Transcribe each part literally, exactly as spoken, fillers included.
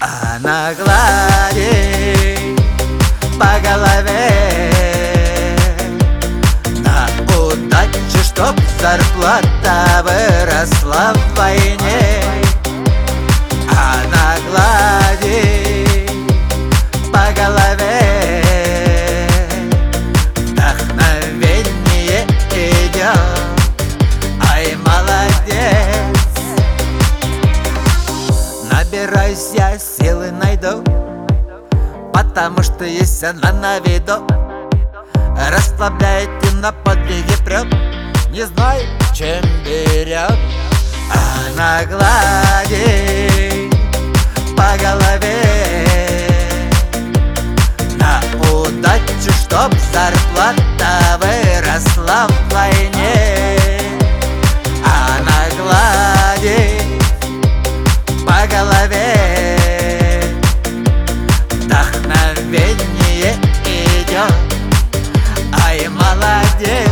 Она гладит по голове на удачу, чтоб зарплата выросла в войне. Она гладит по голове, вдохновение идет, ай, молодец. Набираюсь я, силы найду, потому что есть она на виду. Расслабляет и на подвиги прет, не знаю, чем берет. Она гладит по голове на удачу, чтоб зарплата выросла в войне. Она гладит по голове, вдохновение идет, ай, молодец.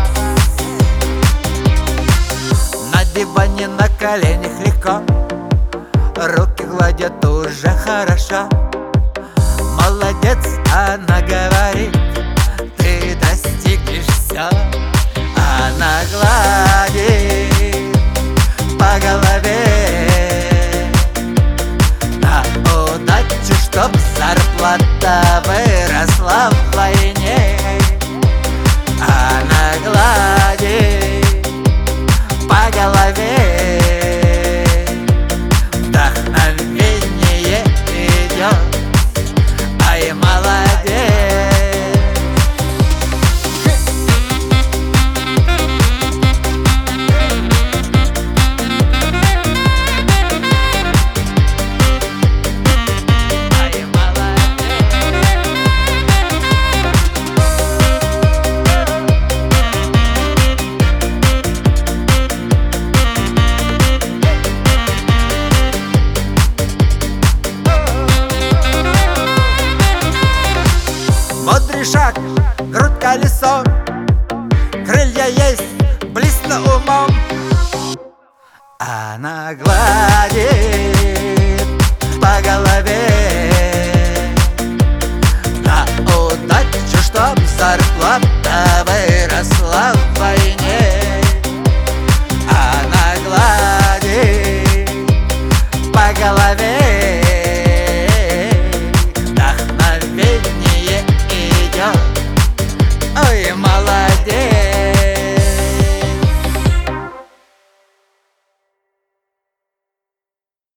На диване на коленях легко, руки гладят уже хорошо. Молодец, она говорит, ты достигнешь все. Она гладит по голове на удачу, чтоб зарплата выросла в войне. Она гладит по голове, вдохновение идет, ай, молодец. Мудрый шаг, грудь колесо, крылья есть, близко умом. Она гладит по голове на удачу, чтоб зарплата выросла в войне. Она гладит по голове